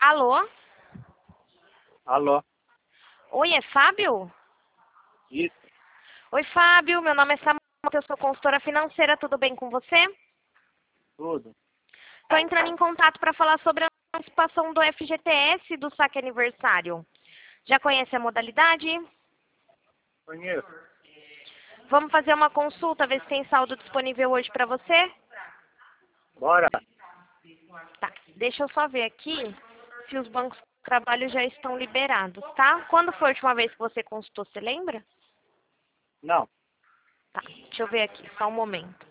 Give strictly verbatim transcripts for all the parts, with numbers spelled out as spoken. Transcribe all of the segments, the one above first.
Alô? Alô? Oi, é Fábio? Isso, Oi, Fábio. Meu nome é Samanta, eu sou consultora financeira. Tudo bem com você? tudo. Estou entrando em contato para falar sobre a participação do F G T S do saque aniversário. Já conhece a modalidade? Conheço. Vamos fazer uma consulta, ver se tem saldo disponível hoje para você? Bora. Tá, deixa eu só ver aqui se os bancos de trabalho já estão liberados, tá? Quando foi a última vez que você consultou, você lembra? Não. Tá, deixa eu ver aqui, só um momento.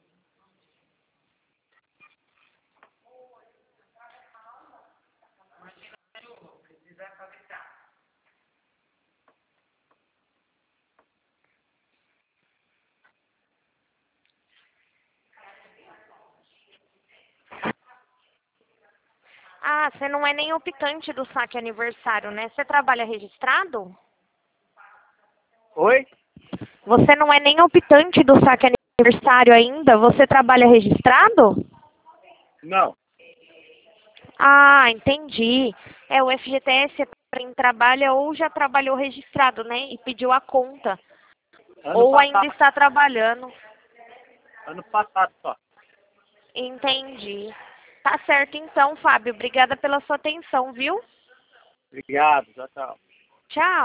Ah, você não é nem optante do saque aniversário, né? Você trabalha registrado? Oi? Você não é nem optante do saque aniversário ainda? Você trabalha registrado? Não. Ah, entendi. É, o F G T S é para quem trabalha ou já trabalhou registrado, né? E pediu a conta. Ano Ou ainda passado. está trabalhando. Ano passado só. Entendi. Tá certo então, Fábio. Obrigada pela sua atenção, viu? Obrigado. Tchau, tchau. Tchau.